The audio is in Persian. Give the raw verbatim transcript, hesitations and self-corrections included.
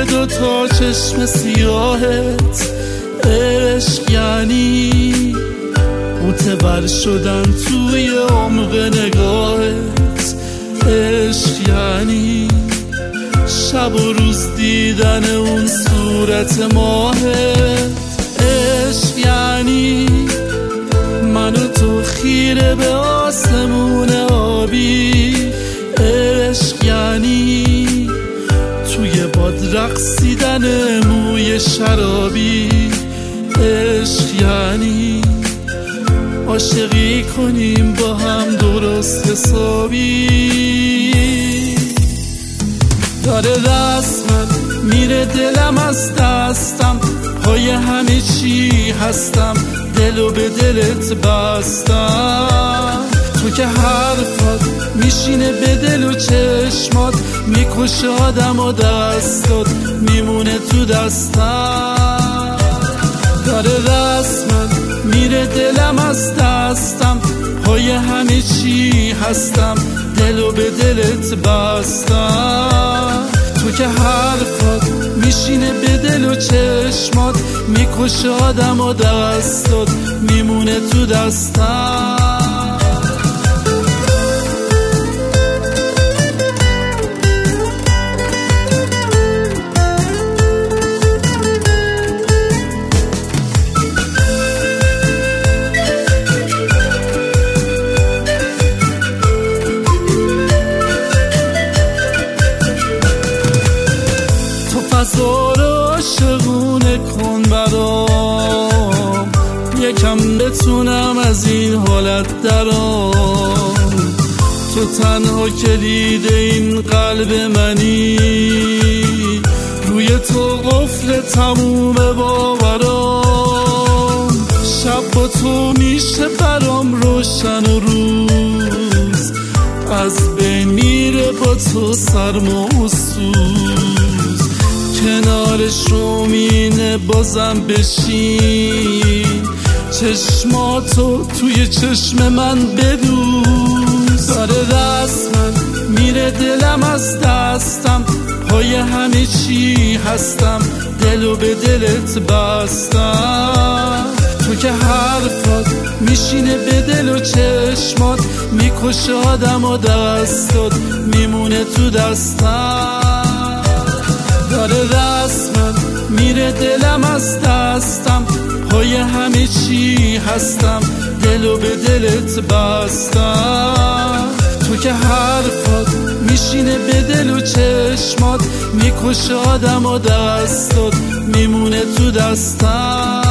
دو تا چشم سیاهت عشق یعنی متبر شدن توی عمق نگاهت، عشق یعنی شب و روز دیدن اون صورت ماهت، عشق یعنی من و تو خیره به آسمون آبی، عشق یعنی توی باد رقصیدن موی شرابی، عشق یعنی عاشقی کنیم با هم درست حسابی. داره رسمن میره دلم از دستم، پای همه چی هستم، دلو به دلت بستم. تو که حرفات میشینه به دل و چشمات، میکشه آدم و دستات میمونه تو دستم. داره رسمن میره دلم از دستم، پای همه چی هستم، دلو به دلت بستم. تو که حرفات میشینه به دل و چشمات، میکشه آدم و دستات میمونه تو دستم. فضا رو عاشقونه کن برام، یکم بتونم از این حالت درام. تو تنها کلید این قلب منی، روی تو قفل تموم باورام. شب با تو میشه برام روشن و روز، از بین میره با تو سرما و سوز. کنارش رومینه بازم بشین، چشماتو توی چشم من بدوز. داره رسمن میره دلم از دستم، پای همه چی هستم، دلو به دلت بستم. تو که حرفات میشینه به دل و چشمات، میکشه آدم و دستات میمونه تو دستم. داره رسمن میره دلم از دستم، پای همه چی هستم، دلو به دلت بستم. تو که حرفات میشینه به دل و چشمات، میکشه آدم و دستات میمونه تو دستم.